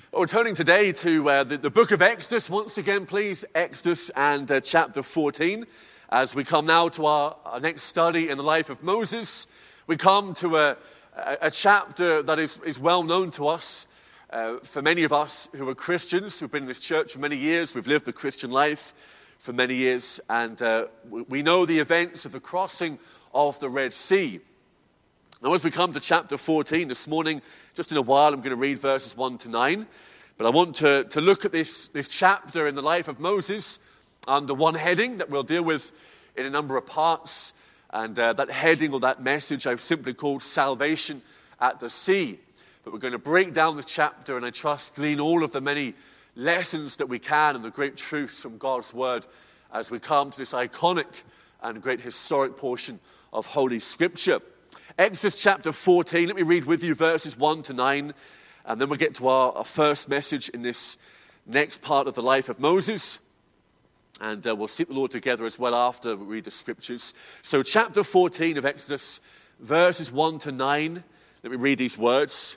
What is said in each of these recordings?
We're turning today to the book of Exodus. Once again, please, Exodus and chapter 14. As we come now to our next study in the life of Moses, we come to a chapter that is well known to us. For many of us who are Christians, who've been in this church for many years, we've lived the Christian life for many years, and we know the events of the crossing of the Red Sea. Now, as we come to chapter 14 this morning, just in a while, I'm going to read verses 1 to 9. But I want to look at this chapter in the life of Moses under one heading that we'll deal with in a number of parts. And that heading or that message I've simply called Salvation at the Sea. But we're going to break down the chapter and I trust glean all of the many lessons that we can and the great truths from God's Word as we come to this iconic and great historic portion of Holy Scripture. Exodus chapter 14, let me read with you verses 1 to 9, and then we'll get to our first message in this next part of the life of Moses, and we'll seek the Lord together as well after we read the Scriptures. So chapter 14 of Exodus, verses 1 to 9, let me read these words.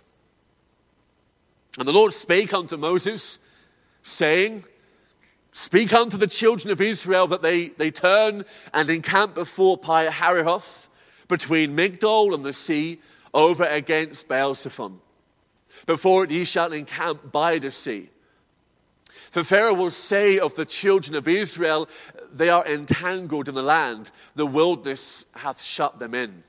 And the Lord spake unto Moses, saying, Speak unto the children of Israel that they turn and encamp before Pi-hahiroth, between Migdol and the sea, over against Baal-zephon. Before it ye shall encamp by the sea. For Pharaoh will say of the children of Israel, They are entangled in the land, the wilderness hath shut them in.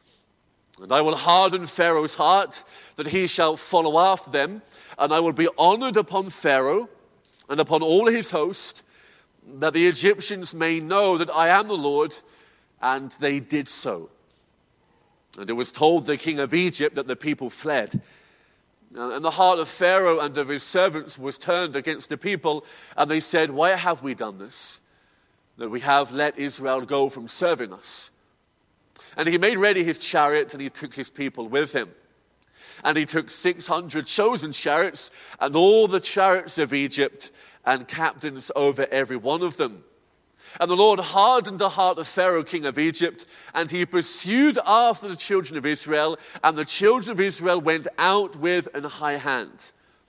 And I will harden Pharaoh's heart, that he shall follow after them, and I will be honored upon Pharaoh and upon all his host, that the Egyptians may know that I am the Lord, and they did so. And it was told the king of Egypt that the people fled. And the heart of Pharaoh and of his servants was turned against the people, and they said, Why have we done this, that we have let Israel go from serving us? And he made ready his chariot, and he took his people with him. And he took 600 chosen chariots, and all the chariots of Egypt, and captains over every one of them. And the Lord hardened the heart of Pharaoh, king of Egypt, and he pursued after the children of Israel, and the children of Israel went out with an high hand.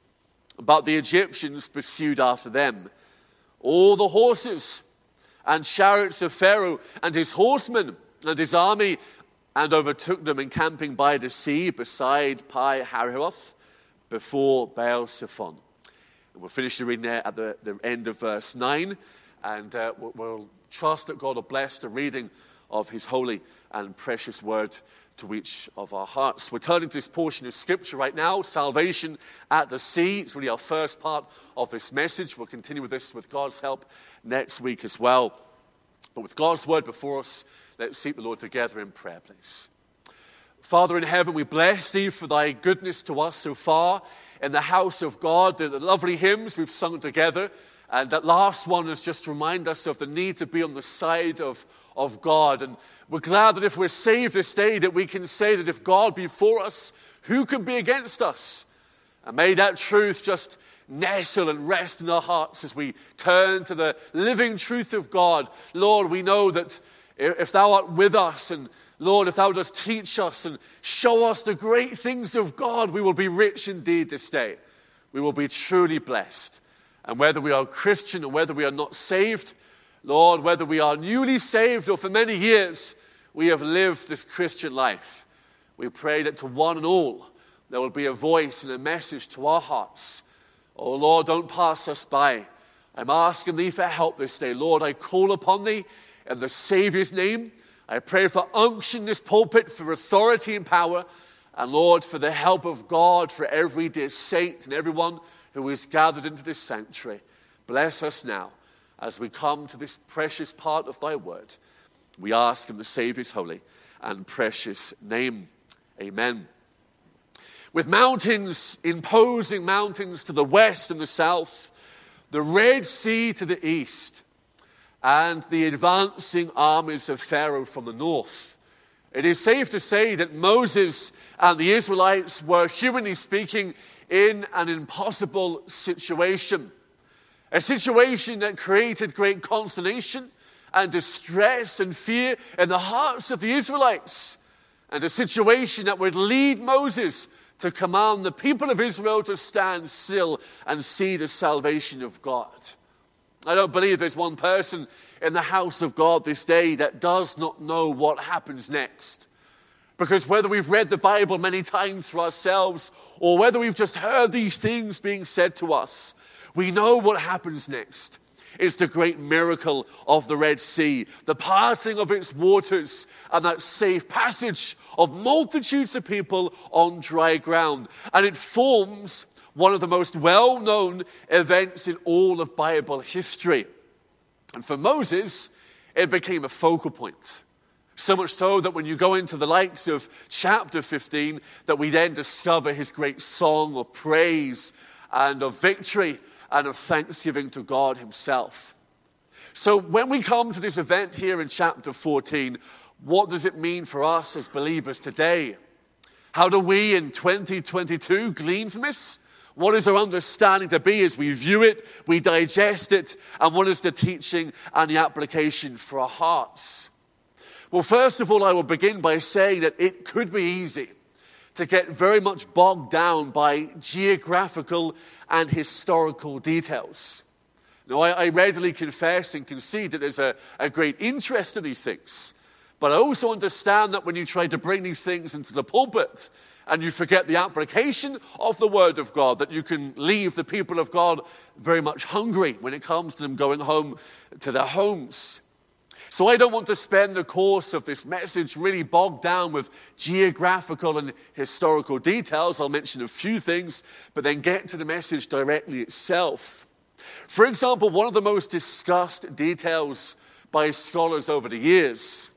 But the Egyptians pursued after them. All the horses and chariots of Pharaoh and his horsemen and his army, and overtook them encamping by the sea beside Pi-hahiroth before Baal-zephon. And we'll finish the reading there at the end of verse 9. And we'll trust that God will bless the reading of his holy and precious word to each of our hearts. We're turning to this portion of Scripture right now, Salvation at the Sea. It's really our first part of this message. We'll continue with this with God's help next week as well. But with God's word before us, let's seek the Lord together in prayer, please. Father in heaven, we bless thee for thy goodness to us so far in the house of God, the lovely hymns we've sung together. And that last one is just to remind us of the need to be on the side of God. And we're glad that if we're saved this day, that we can say that if God be for us, who can be against us? And may that truth just nestle and rest in our hearts as we turn to the living truth of God. Lord, we know that if thou art with us, and Lord, if thou dost teach us and show us the great things of God, we will be rich indeed this day. We will be truly blessed. And whether we are Christian or whether we are not saved, Lord, whether we are newly saved or for many years we have lived this Christian life, we pray that to one and all there will be a voice and a message to our hearts. Oh Lord, don't pass us by. I'm asking thee for help this day. Lord, I call upon thee in the Savior's name. I pray for unction in this pulpit, for authority and power. And Lord, for the help of God for every dear saint and everyone who is gathered into this sanctuary. Bless us now as we come to this precious part of thy word. We ask in the Savior's holy and precious name. Amen. With mountains, imposing mountains to the west and the south, the Red Sea to the east, and the advancing armies of Pharaoh from the north, it is safe to say that Moses and the Israelites were, humanly speaking, in an impossible situation. A situation that created great consternation and distress and fear in the hearts of the Israelites. And a situation that would lead Moses to command the people of Israel to stand still and see the salvation of God. I don't believe there's one person in the house of God this day that does not know what happens next. Because whether we've read the Bible many times for ourselves or whether we've just heard these things being said to us, we know what happens next. It's the great miracle of the Red Sea, the parting of its waters, and that safe passage of multitudes of people on dry ground. And it forms one of the most well-known events in all of Bible history. And for Moses, it became a focal point. So much so that when you go into the likes of chapter 15, that we then discover his great song of praise and of victory and of thanksgiving to God himself. So when we come to this event here in chapter 14, what does it mean for us as believers today? How do we in 2022 glean from this? What is our understanding to be as we view it, we digest it, and what is the teaching and the application for our hearts? Well, first of all, I will begin by saying that it could be easy to get very much bogged down by geographical and historical details. Now, I readily confess and concede that there's a great interest in these things. But I also understand that when you try to bring these things into the pulpit and you forget the application of the Word of God, that you can leave the people of God very much hungry when it comes to them going home to their homes. So I don't want to spend the course of this message really bogged down with geographical and historical details. I'll mention a few things, but then get to the message directly itself. For example, one of the most discussed details by scholars over the years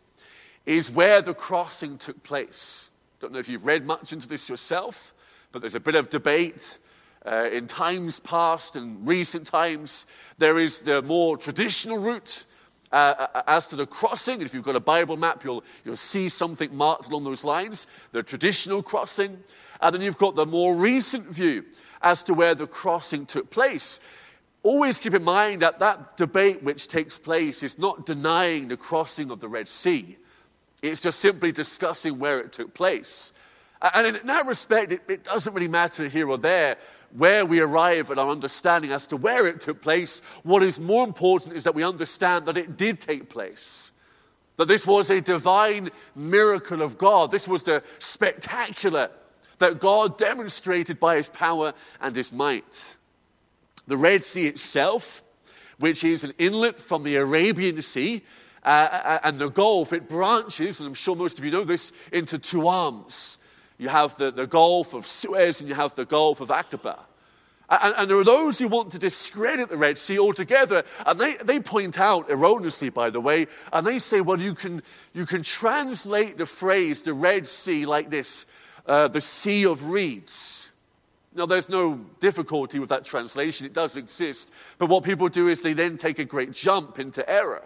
is where the crossing took place. Don't know if you've read much into this yourself, but there's a bit of debate. In times past and recent times, there is the more traditional route as to the crossing. If you've got a Bible map, you'll see something marked along those lines, the traditional crossing. And then you've got the more recent view as to where the crossing took place. Always keep in mind that that debate which takes place is not denying the crossing of the Red Sea. It's just simply discussing where it took place. And in that respect, it doesn't really matter here or there where we arrive at our understanding as to where it took place. What is more important is that we understand that it did take place. That this was a divine miracle of God. This was the spectacular that God demonstrated by his power and his might. The Red Sea itself, which is an inlet from the Arabian Sea and the Gulf, it branches, and I'm sure most of you know this, into two arms. You have the Gulf of Suez and you have the Gulf of Aqaba. And there are those who want to discredit the Red Sea altogether. And they point out, erroneously by the way, and they say, well, you can translate the phrase, the Red Sea, like this, the Sea of Reeds. Now, there's no difficulty with that translation. It does exist. But what people do is they then take a great jump into error.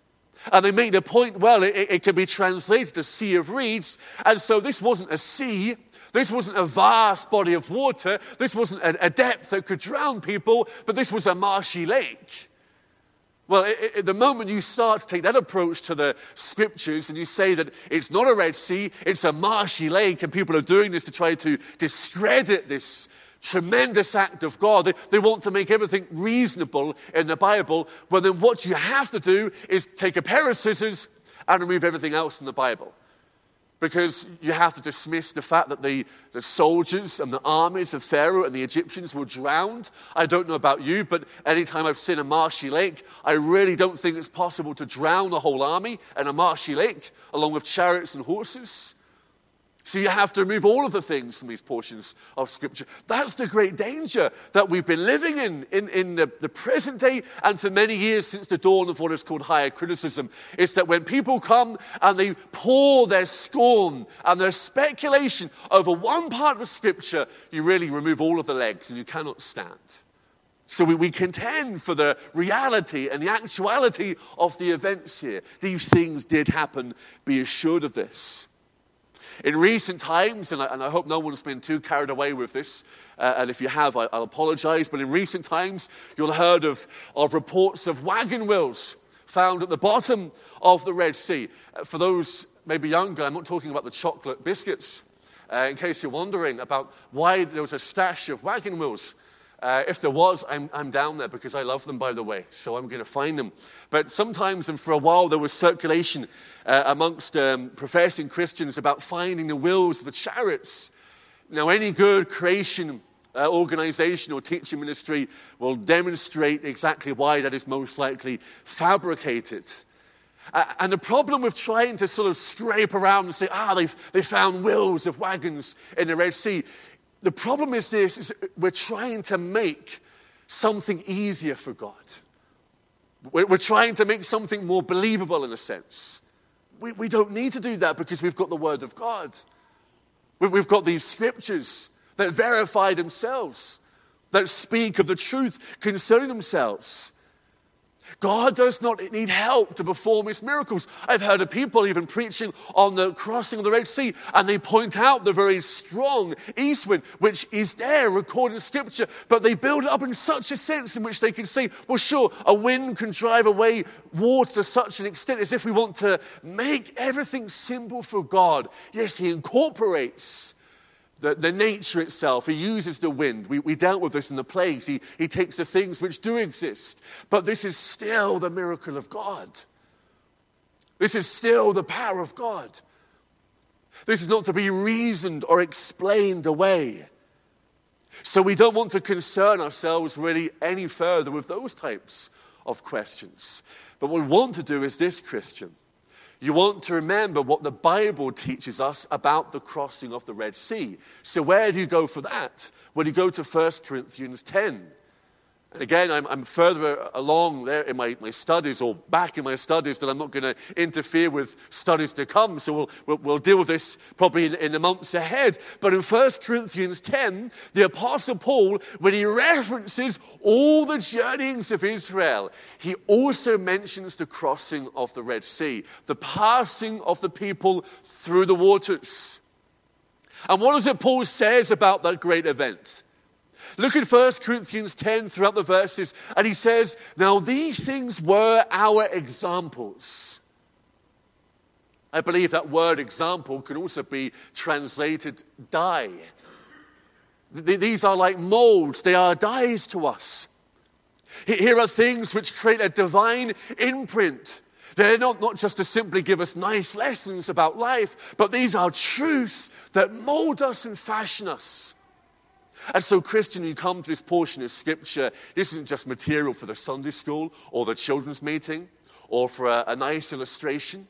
And they make the point, well, it can be translated as Sea of Reeds. And so this wasn't a sea. This wasn't a vast body of water. This wasn't a depth that could drown people. But this was a marshy lake. Well, the moment you start to take that approach to the scriptures and you say that it's not a Red Sea, it's a marshy lake, and people are doing this to try to discredit this tremendous act of God. They want to make everything reasonable in the Bible. Well, then what you have to do is take a pair of scissors and remove everything else in the Bible. Because you have to dismiss the fact that the soldiers and the armies of Pharaoh and the Egyptians were drowned. I don't know about you, but anytime I've seen a marshy lake, I really don't think it's possible to drown the whole army in a marshy lake, along with chariots and horses. So you have to remove all of the things from these portions of Scripture. That's the great danger that we've been living in the present day and for many years since the dawn of what is called higher criticism. It's that when people come and they pour their scorn and their speculation over one part of Scripture, you really remove all of the legs and you cannot stand. So we contend for the reality and the actuality of the events here. These things did happen, be assured of this. In recent times, and I hope no one's been too carried away with this, and if you have, I'll apologize, but in recent times, you'll have heard of reports of wagon wheels found at the bottom of the Red Sea. For those maybe younger, I'm not talking about the chocolate biscuits. in case you're wondering about why there was a stash of wagon wheels. If there was, I'm down there because I love them, by the way, so I'm going to find them. But sometimes, and for a while, there was circulation amongst professing Christians about finding the wheels of the chariots. Now, any good creation organization or teaching ministry will demonstrate exactly why that is most likely fabricated. And the problem with trying to sort of scrape around and say, they found wheels of wagons in the Red Sea, the problem is this, is we're trying to make something easier for God. We're trying to make something more believable in a sense. We don't need to do that because we've got the Word of God. We've got these scriptures that verify themselves, that speak of the truth concerning themselves. God does not need help to perform his miracles. I've heard of people even preaching on the crossing of the Red Sea, and they point out the very strong east wind, which is there recorded in Scripture, but they build it up in such a sense in which they can say, well, sure, a wind can drive away water to such an extent as if we want to make everything simple for God. Yes, he incorporates the nature itself. He uses the wind. We dealt with this in the plagues. He takes the things which do exist. But this is still the miracle of God. This is still the power of God. This is not to be reasoned or explained away. So we don't want to concern ourselves really any further with those types of questions. But what we want to do is this, Christian. You want to remember what the Bible teaches us about the crossing of the Red Sea. So where do you go for that? Well, you go to 1 Corinthians 10. And again, I'm further along there in my studies, or back in my studies, that I'm not going to interfere with studies to come. So we'll deal with this probably in the months ahead. But in 1 Corinthians 10, the Apostle Paul, when he references all the journeyings of Israel, he also mentions the crossing of the Red Sea, the passing of the people through the waters. And what is it Paul says about that great event? Look at 1 Corinthians 10 throughout the verses, and he says, now these things were our examples. I believe that word example could also be translated dye. These are like molds, they are dyes to us. Here are things which create a divine imprint. They're not just to simply give us nice lessons about life, but these are truths that mold us and fashion us. And so, Christian, you come to this portion of Scripture, this isn't just material for the Sunday school or the children's meeting or for a nice illustration.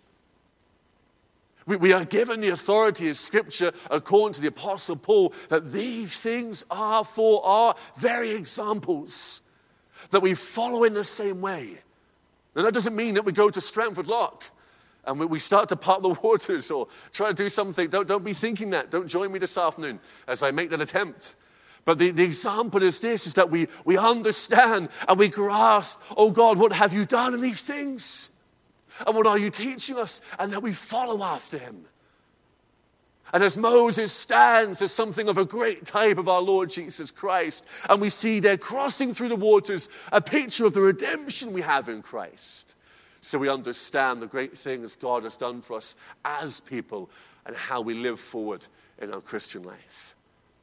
We are given the authority of Scripture, according to the Apostle Paul, that these things are for our very examples, that we follow in the same way. And that doesn't mean that we go to Stratford Lock and we start to part the waters or try to do something. Don't be thinking that. Don't join me this afternoon as I make that attempt. But the example is this, is that we understand and we grasp, oh God, what have you done in these things? And what are you teaching us? And that we follow after him. And as Moses stands as something of a great type of our Lord Jesus Christ, and we see there crossing through the waters a picture of the redemption we have in Christ. So we understand the great things God has done for us as people and how we live forward in our Christian life.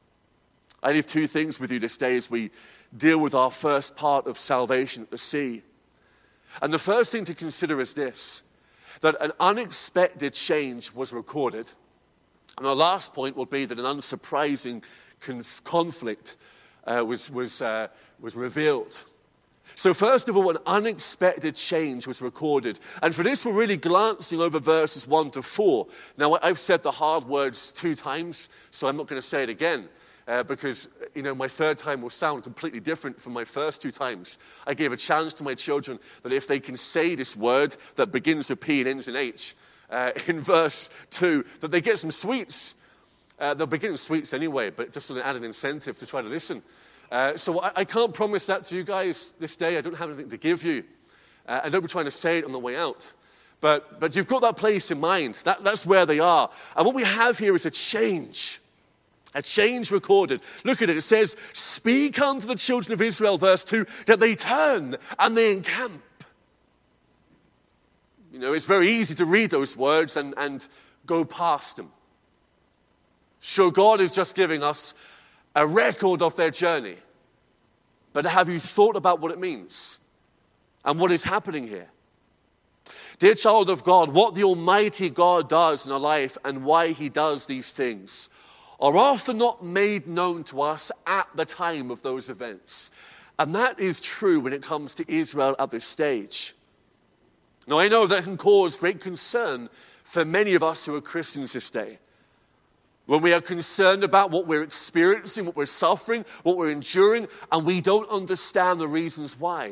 I leave two things with you this day as we deal with our first part of salvation at the sea. And the first thing to consider is this, that an unexpected change was recorded. And our last point will be that an unsurprising conflict was revealed. So first of all, an unexpected change was recorded. And for this, we're really glancing over verses 1 to 4. Now, I've said the hard words 2 times, so I'm not going to say it again. Because, my third time will sound completely different from my first 2 times. I gave a challenge to my children that if they can say this word that begins with P and ends in H, in verse 2, that they get some sweets. They'll begin with sweets anyway, but just an added incentive to try to listen. So I can't promise that to you guys this day. I don't have anything to give you. I don't be trying to say it on the way out. But you've got that place in mind. That's where they are. And what we have here is a change. A change recorded. Look at it. It says, speak unto the children of Israel, verse 2, that they turn and they encamp. It's very easy to read those words and go past them. Sure, God is just giving us a record of their journey. But have you thought about what it means and what is happening here? Dear child of God, what the Almighty God does in our life and why he does these things are often not made known to us at the time of those events. And that is true when it comes to Israel at this stage. Now, I know that can cause great concern for many of us who are Christians this day. When we are concerned about what we're experiencing, what we're suffering, what we're enduring, and we don't understand the reasons why.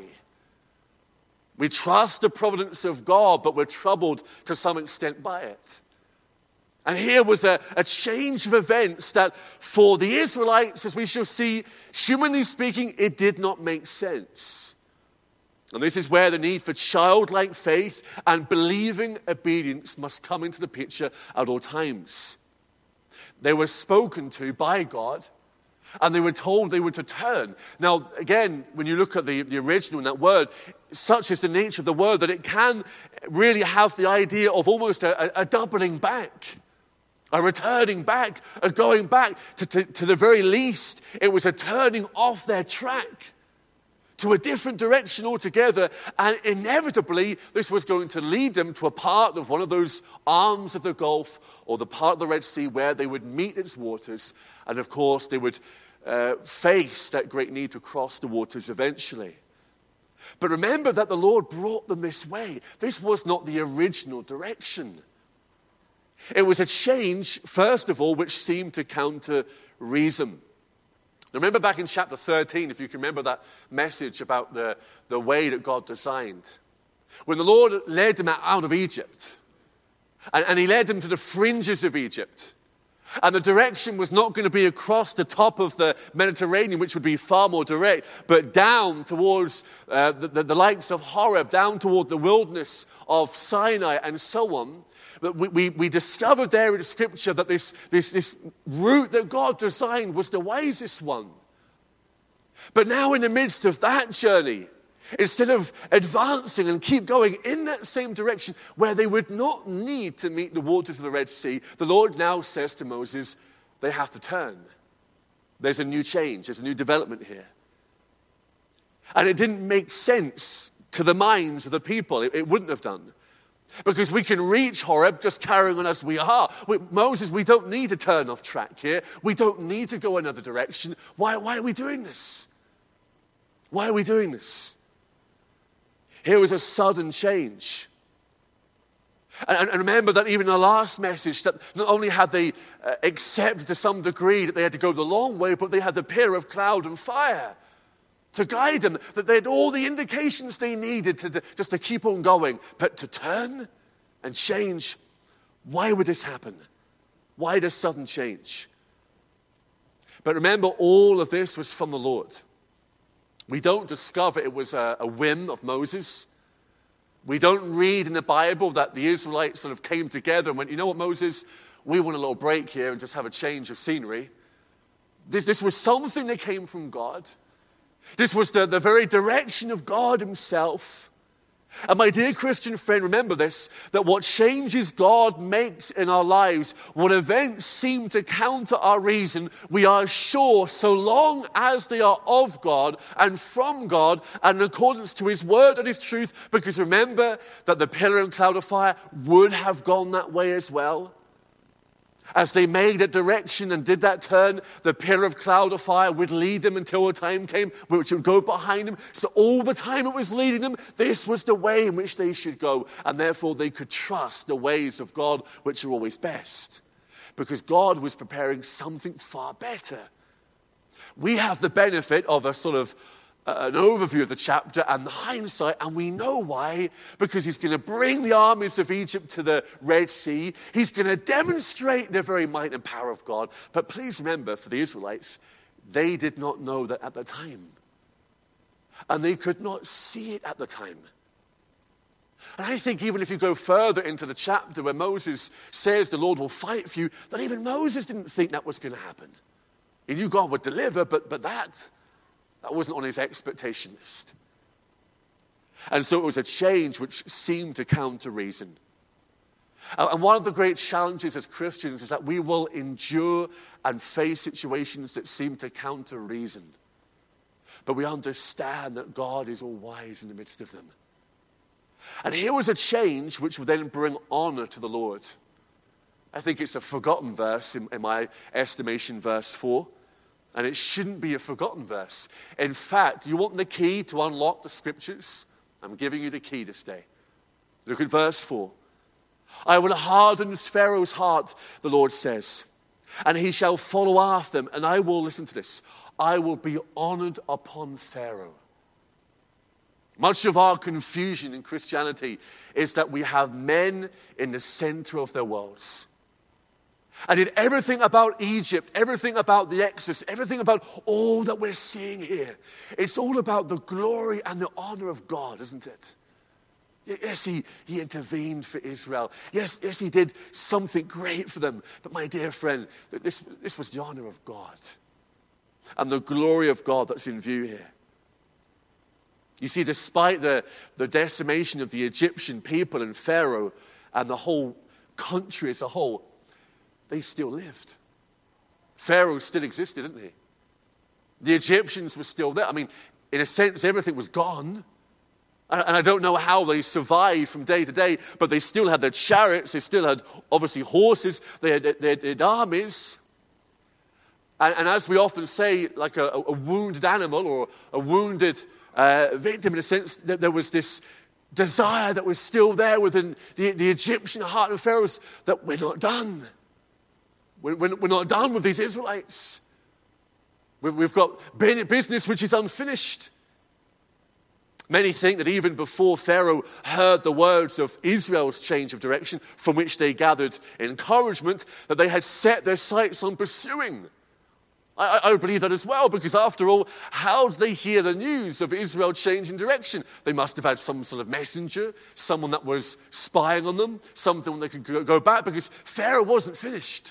We trust the providence of God, but we're troubled to some extent by it. And here was a change of events that for the Israelites, as we shall see, humanly speaking, it did not make sense. And this is where the need for childlike faith and believing obedience must come into the picture at all times. They were spoken to by God, and they were told they were to turn. Now, again, when you look at the original in that word, such is the nature of the word that it can really have the idea of almost a doubling back, a returning back, a going back. To the very least, it was a turning off their track to a different direction altogether, and inevitably this was going to lead them to a part of one of those arms of the Gulf or the part of the Red Sea where they would meet its waters, and of course they would face that great need to cross the waters eventually. But remember that the Lord brought them this way. This was not the original direction. It was a change, first of all, which seemed to counter reason. Remember back in chapter 13, if you can remember that message about the way that God designed. When the Lord led them out of Egypt, and he led them to the fringes of Egypt, and the direction was not going to be across the top of the Mediterranean, which would be far more direct, but down towards the likes of Horeb, down toward the wilderness of Sinai, and so on. We discovered there in the scripture that this route that God designed was the wisest one. But now in the midst of that journey, instead of advancing and keep going in that same direction where they would not need to meet the waters of the Red Sea, the Lord now says to Moses, they have to turn. There's a new change, there's a new development here. And it didn't make sense to the minds of the people. It wouldn't have done. Because we can reach Horeb just carrying on as we are. Moses, we don't need to turn off track here. We don't need to go another direction. Why are we doing this? Why are we doing this? Here was a sudden change. And remember that even in the last message, that not only had they accepted to some degree that they had to go the long way, but they had the pillar of cloud and fire to guide them, that they had all the indications they needed just to keep on going. But to turn and change, why would this happen? Why this sudden change? But remember, all of this was from the Lord. We don't discover it was a whim of Moses. We don't read in the Bible that the Israelites sort of came together and went, you know what, Moses, we want a little break here and just have a change of scenery. This was something that came from God. This was the very direction of God himself. And my dear Christian friend, remember this, that what changes God makes in our lives, what events seem to counter our reason, we are sure, so long as they are of God and from God and in accordance to his word and his truth, because remember that the pillar and cloud of fire would have gone that way as well. As they made a direction and did that turn, the pillar of cloud of fire would lead them until a time came which would go behind them. So all the time it was leading them, this was the way in which they should go. And therefore they could trust the ways of God, which are always best. Because God was preparing something far better. We have the benefit of a sort of an overview of the chapter and the hindsight, and we know why, because he's going to bring the armies of Egypt to the Red Sea. He's going to demonstrate the very might and power of God. But please remember, for the Israelites, they did not know that at the time. And they could not see it at the time. And I think even if you go further into the chapter where Moses says the Lord will fight for you, that even Moses didn't think that was going to happen. He knew God would deliver, but that wasn't on his expectation list. And so it was a change which seemed to counter reason. And one of the great challenges as Christians is that we will endure and face situations that seem to counter reason. But we understand that God is all wise in the midst of them. And here was a change which would then bring honor to the Lord. I think it's a forgotten verse in my estimation, verse 4. And it shouldn't be a forgotten verse. In fact, you want the key to unlock the scriptures? I'm giving you the key this day. Look at verse 4. I will harden Pharaoh's heart, the Lord says, and he shall follow after them, and I will, listen to this, I will be honored upon Pharaoh. Much of our confusion in Christianity is that we have men in the center of their worlds. And in everything about Egypt, everything about the Exodus, everything about all that we're seeing here, it's all about the glory and the honor of God, isn't it? Yes, he intervened for Israel. Yes, he did something great for them. But my dear friend, this was the honor of God and the glory of God that's in view here. You see, despite the decimation of the Egyptian people and Pharaoh and the whole country as a whole, they still lived. Pharaoh still existed, didn't he? The Egyptians were still there. I mean, in a sense, everything was gone. And I don't know how they survived from day to day, but they still had their chariots, they still had, obviously, horses, they had armies. And as we often say, like a wounded animal or a wounded victim, in a sense, there was this desire that was still there within the Egyptian heart of Pharaoh's, that we're not done. We're not done with these Israelites. We've got business which is unfinished. Many think that even before Pharaoh heard the words of Israel's change of direction, from which they gathered encouragement, that they had set their sights on pursuing. I believe that as well, because after all, how did they hear the news of Israel changing direction? They must have had some sort of messenger, someone that was spying on them, something they could go back, because Pharaoh wasn't finished.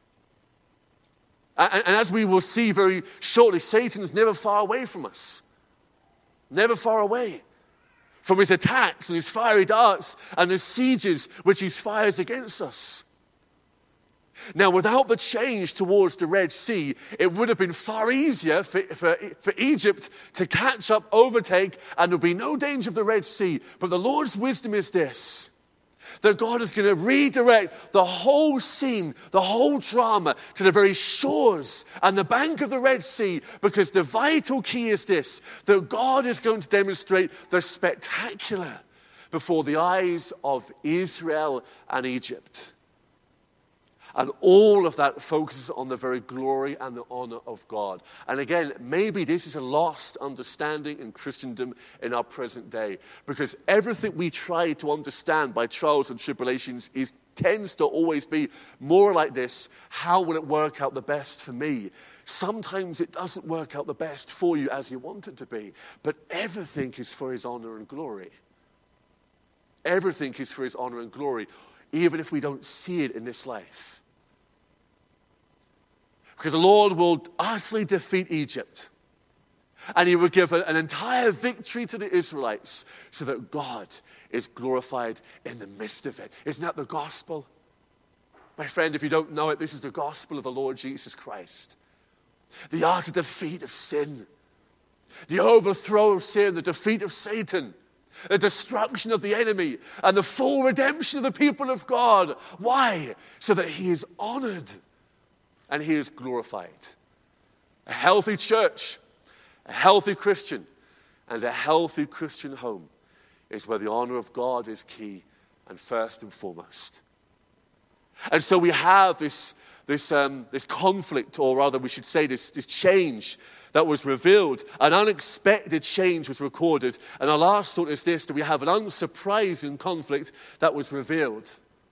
And as we will see very shortly, Satan is never far away from us. Never far away from his attacks and his fiery darts and the sieges which he fires against us. Now, without the change towards the Red Sea, it would have been far easier for Egypt to catch up, overtake, and there would be no danger of the Red Sea. But the Lord's wisdom is this, that God is going to redirect the whole scene, the whole drama, to the very shores and the bank of the Red Sea, because the vital key is this, that God is going to demonstrate the spectacular before the eyes of Israel and Egypt. And all of that focuses on the very glory and the honor of God. And again, maybe this is a lost understanding in Christendom in our present day. Because everything we try to understand by trials and tribulations tends to always be more like this. How will it work out the best for me? Sometimes it doesn't work out the best for you as you want it to be. But everything is for his honor and glory. Everything is for his honor and glory, even if we don't see it in this life. Because the Lord will utterly defeat Egypt. And he will give an entire victory to the Israelites so that God is glorified in the midst of it. Isn't that the gospel? My friend, if you don't know it, this is the gospel of the Lord Jesus Christ. The utter defeat of sin. The overthrow of sin, the defeat of Satan. The destruction of the enemy. And the full redemption of the people of God. Why? So that he is honored. And he is glorified. A healthy church, a healthy Christian, and a healthy Christian home is where the honor of God is key and first and foremost. And so we have this conflict, or rather we should say this change that was revealed. An unexpected change was recorded. And our last thought is this, that we have an unsurprising conflict that was revealed.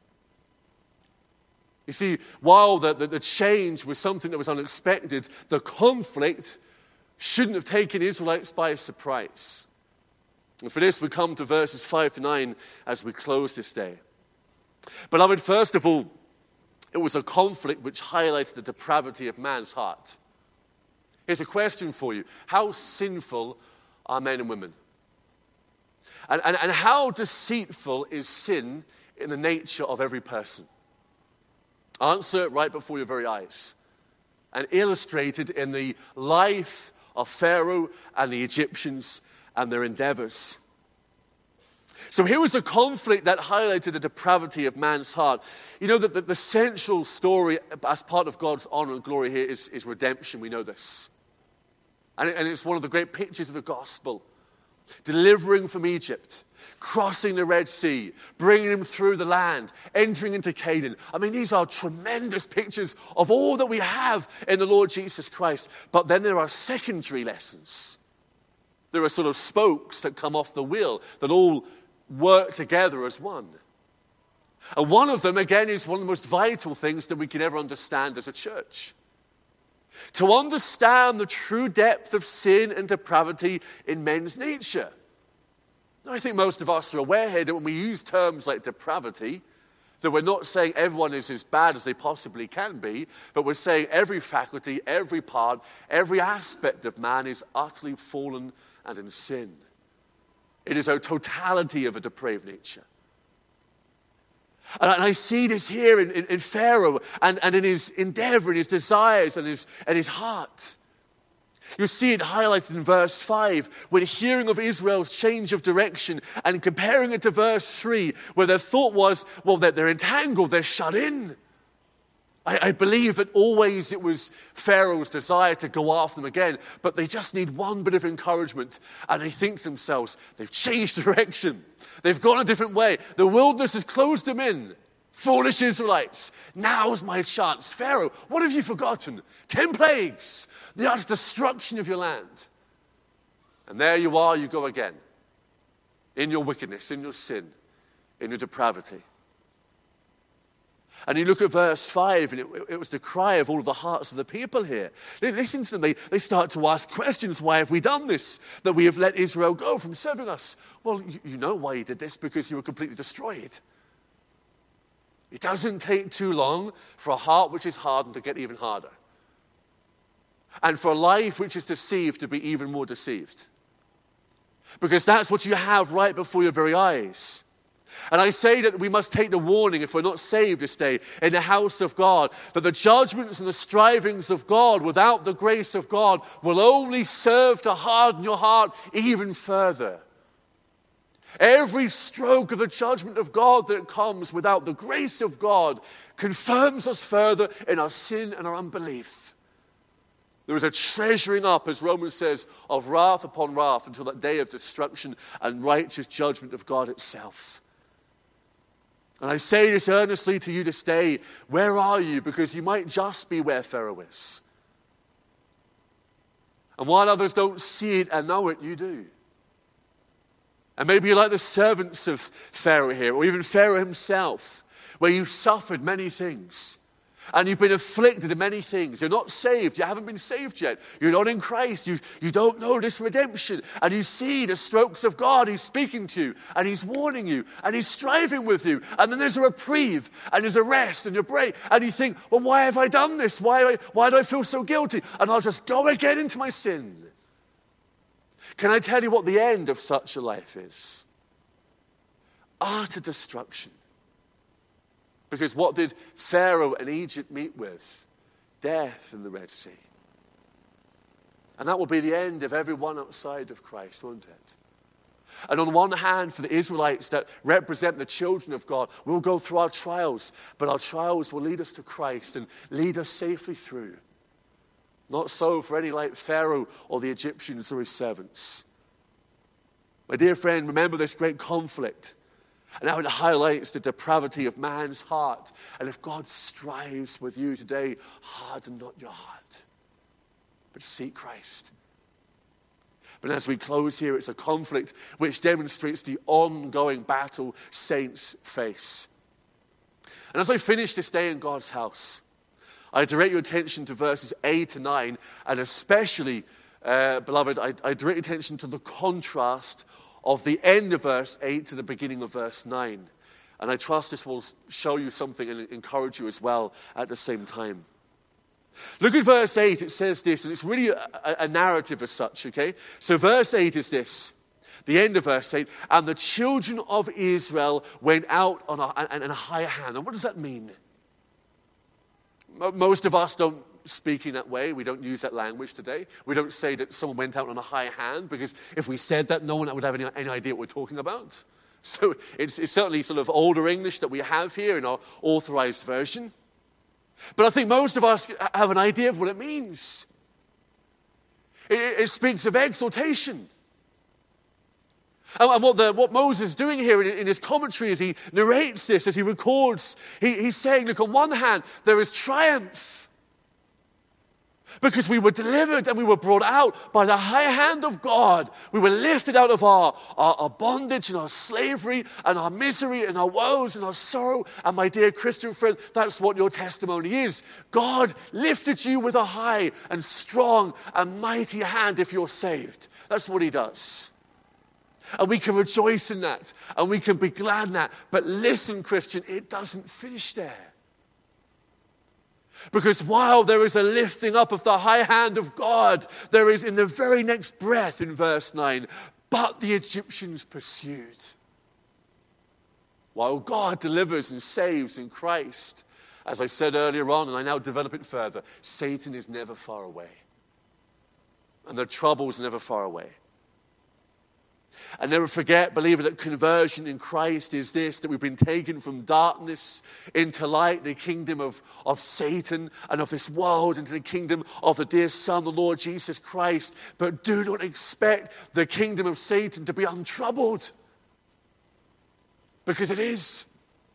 You see, while the change was something that was unexpected, the conflict shouldn't have taken Israelites by surprise. And for this, we come to verses 5 to 9 as we close this day. Beloved, first of all, it was a conflict which highlights the depravity of man's heart. Here's a question for you. How sinful are men and women? And how deceitful is sin in the nature of every person. Answer right before your very eyes. And illustrated in the life of Pharaoh and the Egyptians and their endeavors. So here was a conflict that highlighted the depravity of man's heart. You know that the central story as part of God's honor and glory here is redemption. We know this. And it's one of the great pictures of the gospel. Delivering from Egypt, crossing the Red Sea, bringing him through the land, entering into Canaan. I mean, these are tremendous pictures of all that we have in the Lord Jesus Christ. But then there are secondary lessons. There are sort of spokes that come off the wheel that all work together as one. And one of them, again, is one of the most vital things that we can ever understand as a church. To understand the true depth of sin and depravity in men's nature. Now, I think most of us are aware here that when we use terms like depravity, that we're not saying everyone is as bad as they possibly can be, but we're saying every faculty, every part, every aspect of man is utterly fallen and in sin. It is a totality of a depraved nature. And I see this here in Pharaoh and in his endeavor, in his desires and his heart. You see it highlighted in verse 5, when hearing of Israel's change of direction and comparing it to verse 3, where their thought was, well, that they're entangled, they're shut in. I believe that always it was Pharaoh's desire to go after them again, but they just need one bit of encouragement, and they think to themselves, they've changed direction. They've gone a different way. The wilderness has closed them in. Foolish Israelites, now's my chance. Pharaoh, what have you forgotten? 10 plagues, the utter destruction of your land. And there you are, you go again, in your wickedness, in your sin, in your depravity. And you look at verse 5, and it was the cry of all of the hearts of the people here. Listen to them. They start to ask questions. Why have we done this? That we have let Israel go from serving us. Well, you know why you did this, because you were completely destroyed. It doesn't take too long for a heart which is hardened to get even harder. And for a life which is deceived to be even more deceived. Because that's what you have right before your very eyes. And I say that we must take the warning, if we're not saved this day, in the house of God, that the judgments and the strivings of God without the grace of God will only serve to harden your heart even further. Every stroke of the judgment of God that comes without the grace of God confirms us further in our sin and our unbelief. There is a treasuring up, as Romans says, of wrath upon wrath until that day of destruction and righteous judgment of God itself. And I say this earnestly to you this day, where are you? Because you might just be where Pharaoh is. And while others don't see it and know it, you do. And maybe you're like the servants of Pharaoh here, or even Pharaoh himself, where you've suffered many things. And you've been afflicted in many things. You're not saved. You haven't been saved yet. You're not in Christ. You don't know this redemption. And you see the strokes of God. He's speaking to you. And he's warning you. And he's striving with you. And then there's a reprieve. And there's a rest. And you're brave. And you think, well, why have I done this? Why do I feel so guilty? And I'll just go again into my sin. Can I tell you what the end of such a life is? Utter destruction. Because what did Pharaoh and Egypt meet with? Death in the Red Sea. And that will be the end of everyone outside of Christ, won't it? And on one hand, for the Israelites that represent the children of God, we'll go through our trials, but our trials will lead us to Christ and lead us safely through. Not so for any like Pharaoh or the Egyptians or his servants. My dear friend, remember this great conflict. And how it highlights the depravity of man's heart. And if God strives with you today, harden not your heart, but seek Christ. But as we close here, it's a conflict which demonstrates the ongoing battle saints face. And as I finish this day in God's house, I direct your attention to verses 8 to 9, and especially, beloved, I direct your attention to the contrast of the end of verse 8 to the beginning of verse 9. And I trust this will show you something and encourage you as well at the same time. Look at verse 8, it says this, and it's really a narrative as such, okay? So verse 8 is this. The end of verse 8, and the children of Israel went out on a higher hand. And what does that mean? Most of us don't speak in that way. We don't use that language today. We don't say that someone went out on a high hand, because if we said that, no one would have any idea what we're talking about. So it's certainly sort of older English that we have here in our authorized version. But I think most of us have an idea of what it means. It speaks of exaltation. And what Moses is doing here in his commentary as he narrates this, as he records, he's saying, look, on one hand, there is triumph. Because we were delivered and we were brought out by the high hand of God. We were lifted out of our bondage and our slavery and our misery and our woes and our sorrow. And my dear Christian friend, that's what your testimony is. God lifted you with a high and strong and mighty hand if you're saved. That's what he does. And we can rejoice in that. And we can be glad in that. But listen, Christian, it doesn't finish there. Because while there is a lifting up of the high hand of God, there is in the very next breath in verse 9, but the Egyptians pursued. While God delivers and saves in Christ, as I said earlier on, and I now develop it further, Satan is never far away. And the trouble is never far away. And never forget, believer, that conversion in Christ is this, that we've been taken from darkness into light, the kingdom of Satan and of this world, into the kingdom of the dear Son, the Lord Jesus Christ. But do not expect the kingdom of Satan to be untroubled, because it is.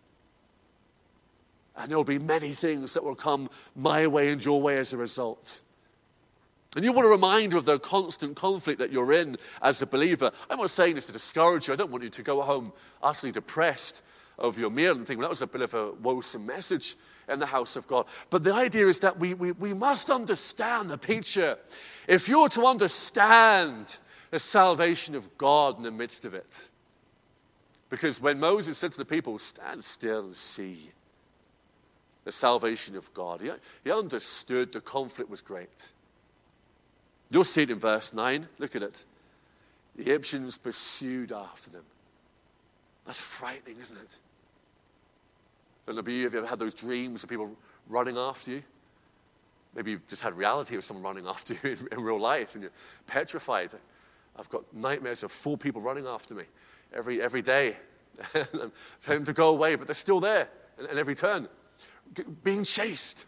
And there will be many things that will come my way and your way as a result. And you want a reminder of the constant conflict that you're in as a believer. I'm not saying this to discourage you. I don't want you to go home utterly depressed over your meal and think, well, that was a bit of a woeful message in the house of God. But the idea is that we must understand the picture. If you're to understand the salvation of God in the midst of it. Because when Moses said to the people, stand still and see the salvation of God, he understood the conflict was great. You'll see it in verse 9. Look at it. The Egyptians pursued after them. That's frightening, isn't it? I don't know, have you ever had those dreams of people running after you? Maybe you've just had reality of someone running after you in real life and you're petrified. I've got nightmares of 4 people running after me every day. I'm telling them to go away, but they're still there at every turn. Being chased.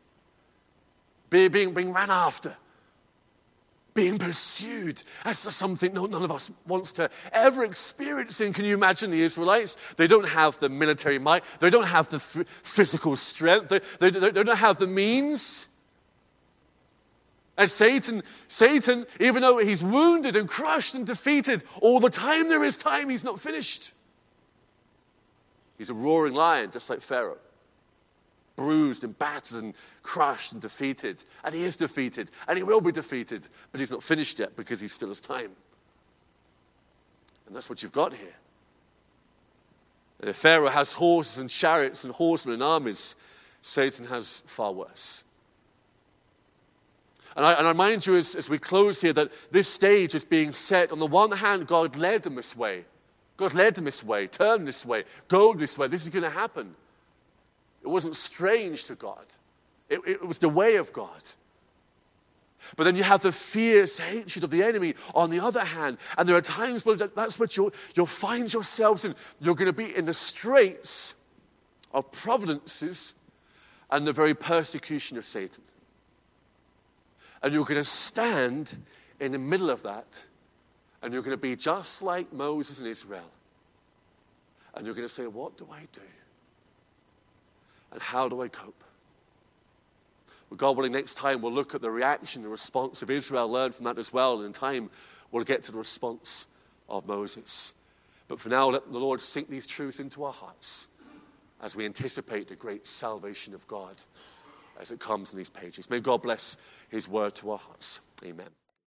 Being ran after. Being pursued. That's something none of us wants to ever experience. And can you imagine the Israelites? They don't have the military might. They don't have the physical strength. They don't have the means. And Satan, even though he's wounded and crushed and defeated, all the time there is time, he's not finished. He's a roaring lion, just like Pharaoh. Bruised and battered and crushed and defeated. And he is defeated. And he will be defeated. But he's not finished yet because he still has time. And that's what you've got here. And if Pharaoh has horses and chariots and horsemen and armies, Satan has far worse. And I remind you as we close here that this stage is being set. On the one hand, God led them this way. God led them this way. Turn this way. Go this way. This is going to happen. It wasn't strange to God. It was the way of God. But then you have the fierce hatred of the enemy on the other hand. And there are times where that's what you'll find yourselves in. You're going to be in the straits of providences and the very persecution of Satan. And you're going to stand in the middle of that. And you're going to be just like Moses and Israel. And you're going to say, what do I do? And how do I cope? Well, God willing, next time we'll look at the reaction, the response of Israel, learn from that as well. And in time, we'll get to the response of Moses. But for now, let the Lord sink these truths into our hearts as we anticipate the great salvation of God as it comes in these pages. May God bless his word to our hearts. Amen.